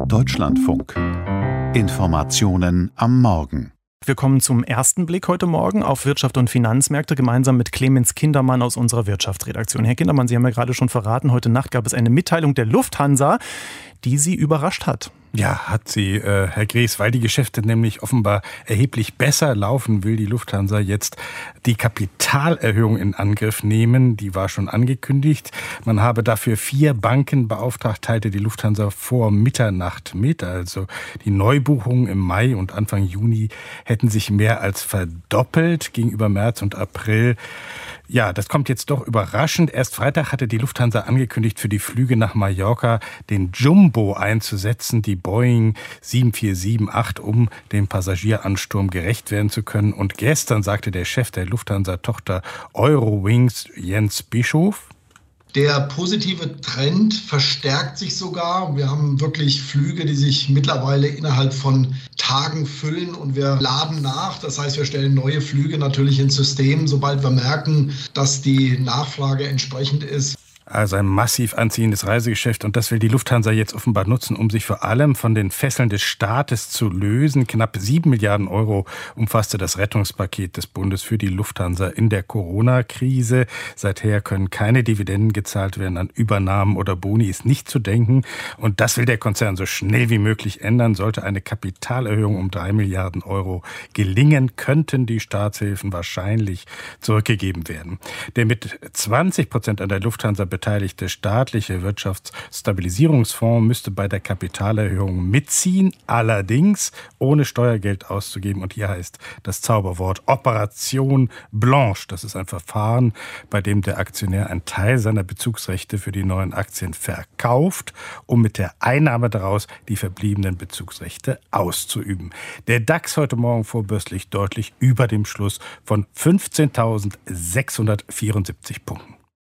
Deutschlandfunk. Informationen am Morgen. Wir kommen zum ersten Blick heute Morgen auf Wirtschaft und Finanzmärkte gemeinsam mit Clemens Kindermann aus unserer Wirtschaftsredaktion. Herr Kindermann, Sie haben ja gerade schon verraten, heute Nacht gab es eine Mitteilung der Lufthansa, die Sie überrascht hat. Ja, hat sie, Herr Gries, weil die Geschäfte nämlich offenbar erheblich besser laufen, will die Lufthansa jetzt die Kapitalerhöhung in Angriff nehmen. Die war schon angekündigt. Man habe dafür 4 Banken beauftragt, teilte die Lufthansa vor Mitternacht mit. Also die Neubuchungen im Mai und Anfang Juni hätten sich mehr als verdoppelt gegenüber März und April. Ja, das kommt jetzt doch überraschend. Erst Freitag hatte die Lufthansa angekündigt, für die Flüge nach Mallorca den Jumbo einzusetzen, die Boeing 747-8, um dem Passagieransturm gerecht werden zu können. Und gestern sagte der Chef der Lufthansa-Tochter Eurowings, Jens Bischof: Der positive Trend verstärkt sich sogar. Wir haben wirklich Flüge, die sich mittlerweile innerhalb von Tagen füllen und wir laden nach. Das heißt, wir stellen neue Flüge natürlich ins System, sobald wir merken, dass die Nachfrage entsprechend ist. Also ein massiv anziehendes Reisegeschäft, und das will die Lufthansa jetzt offenbar nutzen, um sich vor allem von den Fesseln des Staates zu lösen. Knapp 7 Milliarden Euro umfasste das Rettungspaket des Bundes für die Lufthansa in der Corona-Krise. Seither können keine Dividenden gezahlt werden, an Übernahmen oder Boni ist nicht zu denken. Und das will der Konzern so schnell wie möglich ändern. Sollte eine Kapitalerhöhung um 3 Milliarden Euro gelingen, könnten die Staatshilfen wahrscheinlich zurückgegeben werden. Der mit 20% an der Lufthansa beteiligte staatliche Wirtschaftsstabilisierungsfonds müsste bei der Kapitalerhöhung mitziehen, allerdings ohne Steuergeld auszugeben. Und hier heißt das Zauberwort Operation Blanche. Das ist ein Verfahren, bei dem der Aktionär einen Teil seiner Bezugsrechte für die neuen Aktien verkauft, um mit der Einnahme daraus die verbliebenen Bezugsrechte auszuüben. Der DAX heute Morgen vorbörslich deutlich über dem Schluss von 15.674 Punkten.